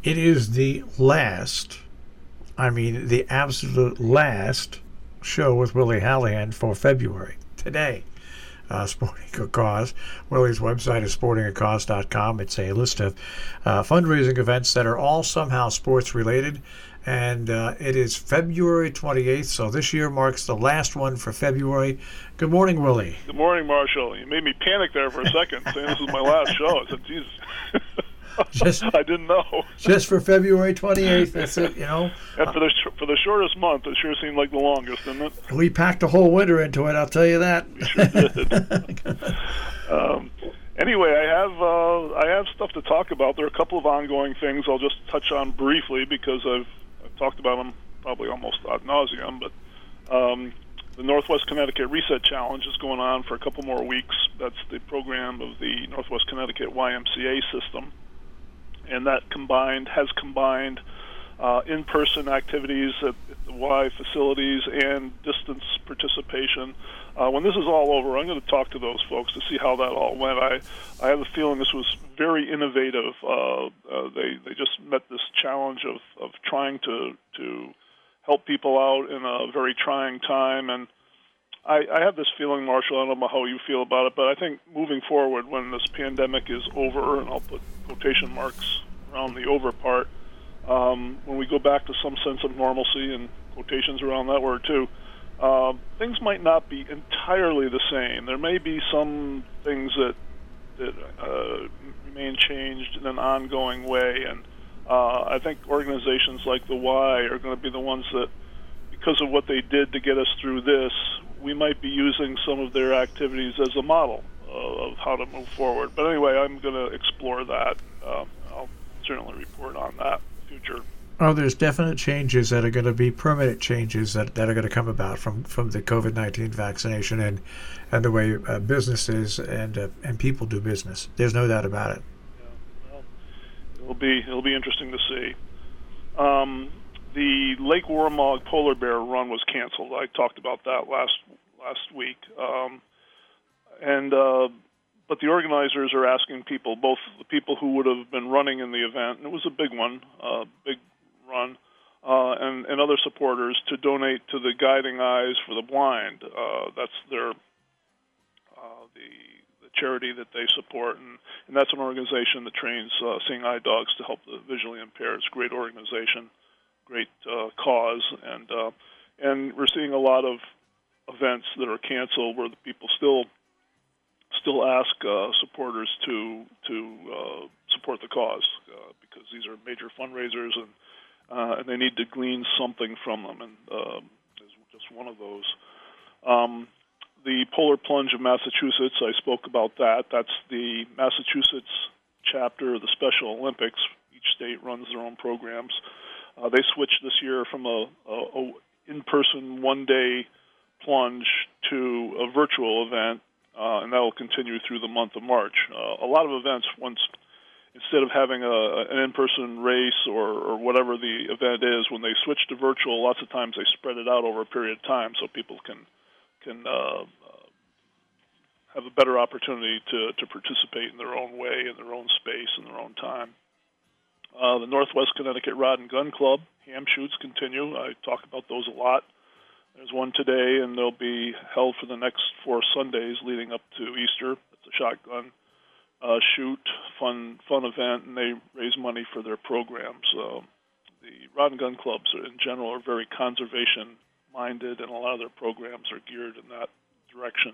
It is the last, the absolute last show with Willie Hallahan for February. Today, Sporting a Cause. Willie's website is sportingacause.com. It's a list of fundraising events that are all somehow sports related. And it is February 28th, so this year marks the last one for February. Good morning, Willie. Good morning, Marshall. You made me panic there for a second, saying this is my last show. I said, Jesus. I didn't know. Just for February 28th, that's it, And for the shortest month, it sure seemed like the longest, didn't it? We packed a whole winter into it, I'll tell you that. We sure did. Anyway, I have stuff to talk about. There are a couple of ongoing things I'll just touch on briefly because I've talked about them probably almost ad nauseum, but the Northwest Connecticut Reset Challenge is going on for a couple more weeks. That's the program of the Northwest Connecticut YMCA system, and that has combined in-person activities at the Y facilities and distance participation. When this is all over, I'm going to talk to those folks to see how that all went. I have a feeling this was very innovative. They just met this challenge of trying to help people out in a very trying time. And I have this feeling, Marshall, I don't know how you feel about it, but I think moving forward when this pandemic is over, and I'll put quotation marks around the over part, when we go back to some sense of normalcy, and quotations around that word too, things might not be entirely the same. There may be some things that remain changed in an ongoing way, and I think organizations like the Y are going to be the ones that, because of what they did to get us through this, we might be using some of their activities as a model of how to move forward. But anyway, I'm going to explore that. I'll certainly report on that in the future. Oh, there's definite changes that are going to be permanent changes that are going to come about from the COVID-19 vaccination and the way businesses and people do business. There's no doubt about it. Yeah, well, it'll be interesting to see. The Lake Warmog Polar Bear Run was canceled. I talked about that last week, but the organizers are asking people, both the people who would have been running in the event, and it was a big one, big run, and other supporters to donate to the Guiding Eyes for the Blind. That's their the charity that they support, and that's an organization that trains seeing eye dogs to help the visually impaired. It's a great organization, great cause, and we're seeing a lot of events that are canceled where the people still ask supporters to support the cause because these are major fundraisers and they need to glean something from them, and is just one of those. The Polar Plunge of Massachusetts, I spoke about that. That's the Massachusetts chapter of the Special Olympics. Each state runs their own programs. They switched this year from a in-person one-day plunge to a virtual event, and that will continue through the month of March. A lot of events, instead of having an in-person race or whatever the event is, when they switch to virtual, lots of times they spread it out over a period of time so people can have a better opportunity to participate in their own way, in their own space, in their own time. The Northwest Connecticut Rod and Gun Club ham shoots continue. I talk about those a lot. There's one today, and they'll be held for the next 4 Sundays leading up to Easter. It's a shotgun shoot, fun event, and they raise money for their programs. The Rod and Gun Clubs in general are very conservation-minded, and a lot of their programs are geared in that direction.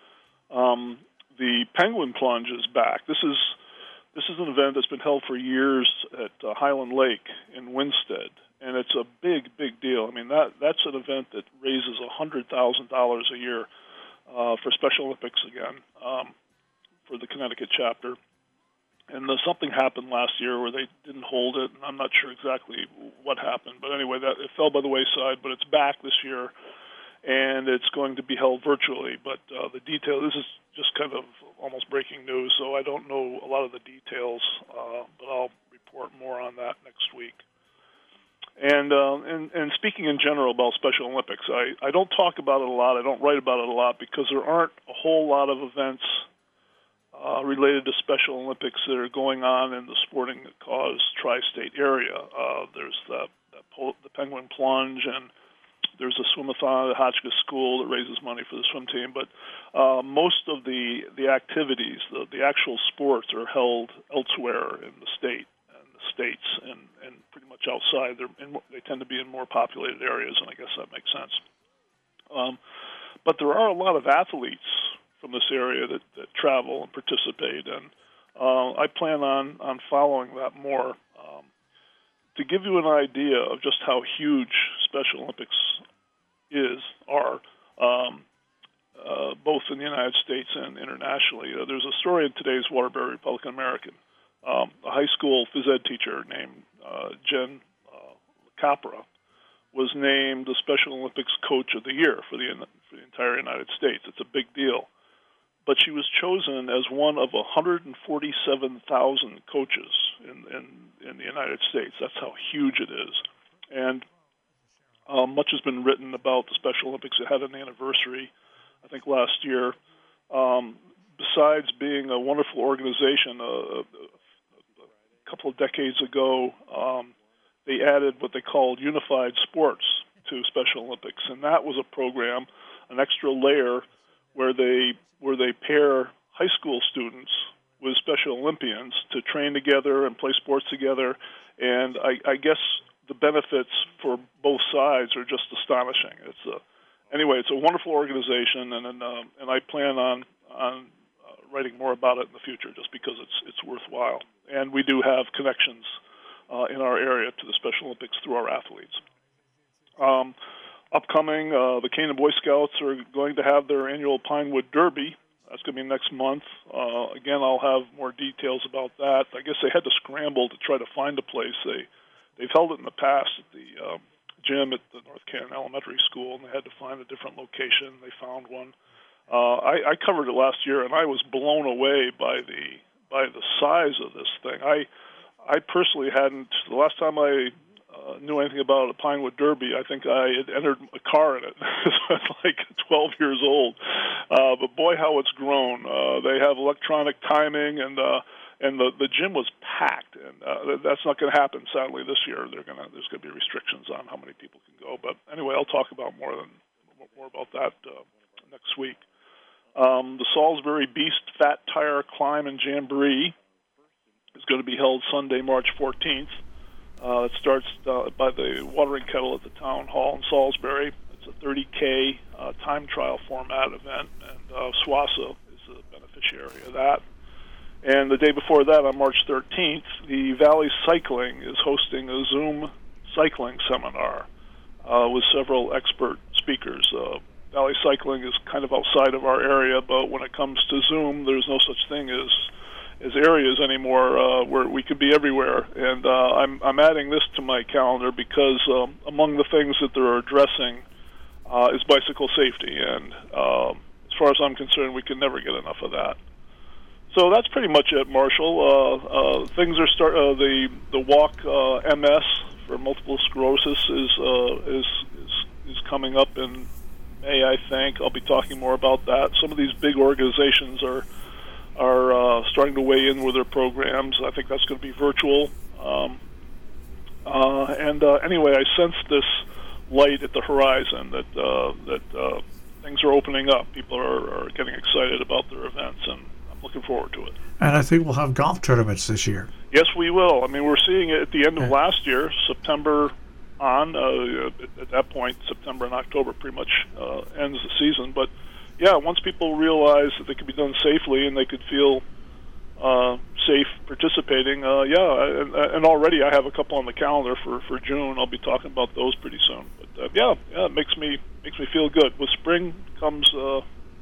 The Penguin Plunge is back. This is an event that's been held for years at Highland Lake in Winsted, and it's a big deal. I mean, that's an event that raises $100,000 a year for Special Olympics again, for the Connecticut chapter. And something happened last year where they didn't hold it, and I'm not sure exactly what happened. But anyway, it fell by the wayside, but it's back this year, and it's going to be held virtually. But the detail, this is just kind of almost breaking news, so I don't know a lot of the details, but I'll report more on that next week. And speaking in general about Special Olympics, I don't talk about it a lot, I don't write about it a lot, because there aren't a whole lot of events related to Special Olympics that are going on in the sporting cause tri-state area. There's the Penguin Plunge, and there's a swim-a-thon at Hotchkiss School that raises money for the swim team. But most of the activities, the actual sports, are held elsewhere in the state and the states, and pretty much outside. They tend to be in more populated areas, and I guess that makes sense. But there are a lot of athletes from this area that travel and participate, and I plan on following that more. To give you an idea of just how huge Special Olympics are both in the United States and internationally. There's a story in today's Waterbury Republican American. A high school phys ed teacher named Jen Capra was named the Special Olympics Coach of the Year for the entire United States. It's a big deal. But she was chosen as one of 147,000 coaches in the United States. That's how huge it is. And much has been written about the Special Olympics. It had an anniversary, I think, last year. Besides being a wonderful organization, a couple of decades ago, they added what they called unified sports to Special Olympics. And that was a program, an extra layer, where they pair high school students with Special Olympians to train together and play sports together. And I guess the benefits for both sides are just astonishing. Anyway, it's a wonderful organization, and I plan on writing more about it in the future, just because it's worthwhile. And we do have connections in our area to the Special Olympics through our athletes. Upcoming, the Canaan Boy Scouts are going to have their annual Pinewood Derby. That's going to be next month. Again, I'll have more details about that. I guess they had to scramble to try to find a place. They've held it in the past at the gym at the North Canaan Elementary School, and they had to find a different location. They found one. I covered it last year, and I was blown away by the size of this thing. I personally hadn't. The last time I knew anything about a Pinewood Derby, I think I had entered a car in it. So I was like 12 years old. But boy, how it's grown. They have electronic timing, and the gym was packed. And that's not going to happen, sadly, this year. There's going to be restrictions on how many people can go. But anyway, I'll talk about more about that next week. The Salisbury Beast Fat Tire Climb and Jamboree is going to be held Sunday, March 14th. It starts by the watering kettle at the town hall in Salisbury. It's a 30K time trial format event, and SWASA is the beneficiary of that. And the day before that, on March 13th, the Valley Cycling is hosting a Zoom cycling seminar with several expert speakers. Valley Cycling is kind of outside of our area, but when it comes to Zoom, there's no such thing as areas anymore where we could be everywhere. And I'm adding this to my calendar because among the things that they're addressing is bicycle safety. And as far as I'm concerned, we can never get enough of that. So that's pretty much it, Marshall. Things are the walk MS for multiple sclerosis is coming up in May, I think. I'll be talking more about that. Some of these big organizations are starting to weigh in with their programs. I think that's going to be virtual. Anyway, I sense this light at the horizon that things are opening up. People are getting excited about their events, and I'm looking forward to it. And I think we'll have golf tournaments this year. Yes, we will. I mean, we're seeing it at the end of last year, September on. At that point, September and October pretty much ends the season. But yeah, once people realize that they can be done safely and they could feel safe participating, and already I have a couple on the calendar for June. I'll be talking about those pretty soon. But it makes me feel good. With spring comes the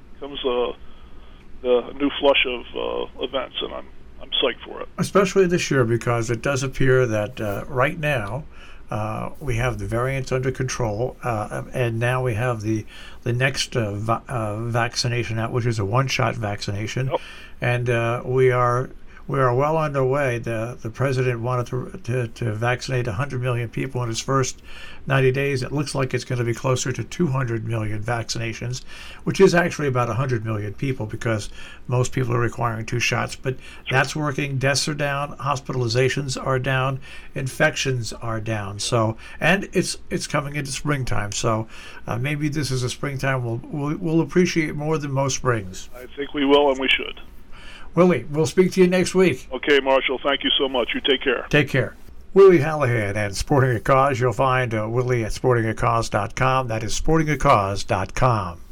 new flush of events, and I'm psyched for it. Especially this year, because it does appear that right now we have the variants under control, and now we have the next vaccination out, which is a one-shot vaccination, Yep. and we are we are well underway. The president wanted to vaccinate 100 million people in his first 90 days. It looks like it's going to be closer to 200 million vaccinations, which is actually about 100 million people because most people are requiring 2 shots. But that's working. Deaths are down, hospitalizations are down, infections are down. So, and it's coming into springtime. So maybe this is a springtime we'll appreciate more than most springs. I think we will, and we should. Willie, we'll speak to you next week. Okay, Marshall, thank you so much. You take care. Take care. Willie Hallahan and Sporting a Cause. You'll find Willie at sportingacause.com. That is sportingacause.com.